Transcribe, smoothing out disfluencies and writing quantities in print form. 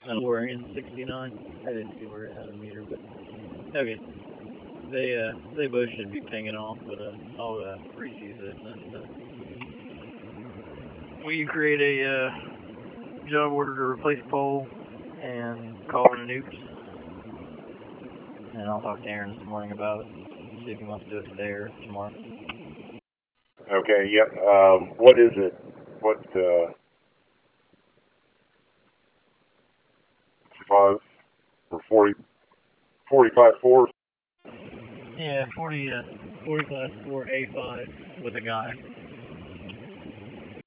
We're in 69. I didn't see where it had a meter, but okay. They both should be pinging off, but I'll reuse it. Will you create a job order to replace pole and call it a nukes? And I'll talk to Aaron this morning about it. See if he wants to do it today or tomorrow. Okay, yep. What is it? What, 5 or 40, 45-4? Yeah, 40 class 4 A5 with a guy.